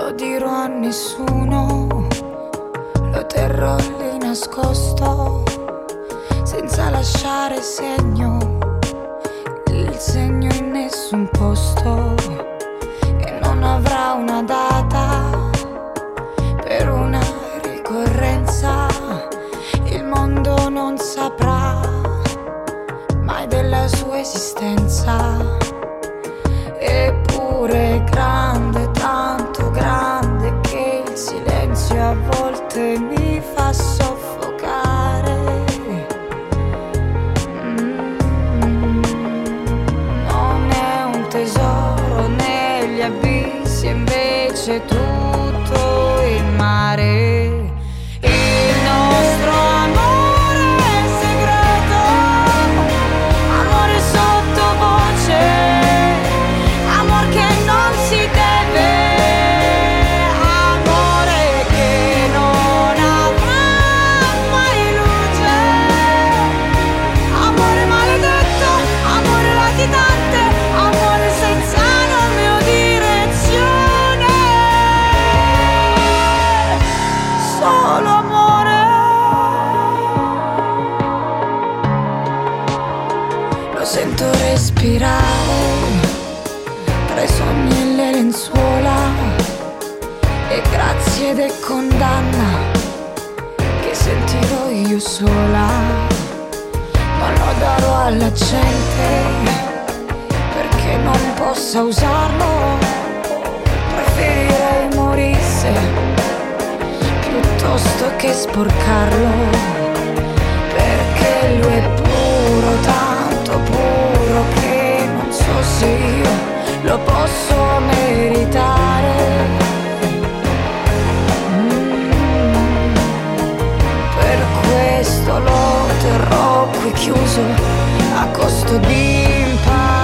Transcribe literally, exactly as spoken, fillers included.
lo dirò a nessuno, lo terrò lì nascosto, senza lasciare segno, il segno in nessun posto. E non avrà una data per una ricorrenza, il mondo non saprà mai della sua esistenza. Eppure è grande, tanto grande, che il silenzio a volte mi fa soffocare. Mm, non è un tesoro negli abissi, e invece tutto il mare. Il nostro amore è segreto, amore sottovoce, amor che non si deve, amore che non avrà mai luce, amore maledetto, amore latitante, amore senza nome o direzione, solo amore. Lo sento respirare tra i sogni e le lenzuola, e grazie ed è condanna che sentirò io sola. Non lo darò alla gente perché non possa usarlo, preferirei morisse piuttosto che sporcarlo, perché lui è puro, tanto puro che non so se io lo posso meritare. Mm, per questo lo terrò qui chiuso a costo di imparare.